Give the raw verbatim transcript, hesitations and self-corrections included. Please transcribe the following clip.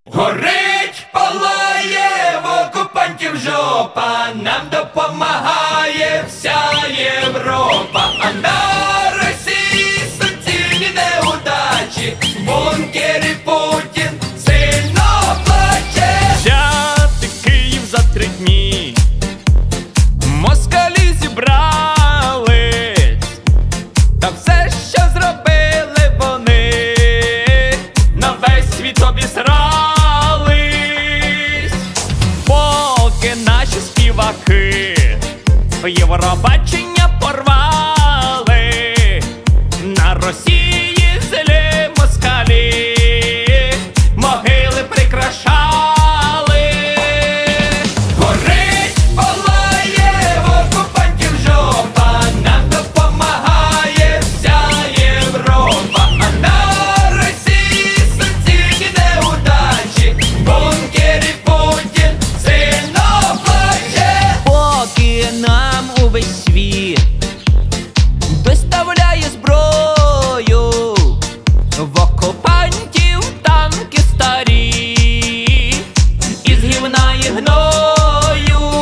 Горить, палає в окупантів жопа, нам допомагає вся Європа, а на Росії суцільні неудачі, в бункері Путін сильно плаче. Взяти Київ за три дні, москалі зібрались, та все, що зробили вони, на весь світ обісрались. Поки наші співаки Євробачення порвали, на Росії злі москалі могили прикрашали. Горить, палає в окупантів жопа, нам допомагає вся Європа, а на Росії суцільні неудачі, в бункері Путін сильно плаче. Поки нам увесь світ доставляє зброю, в окупантів танки старі із гівна і гною.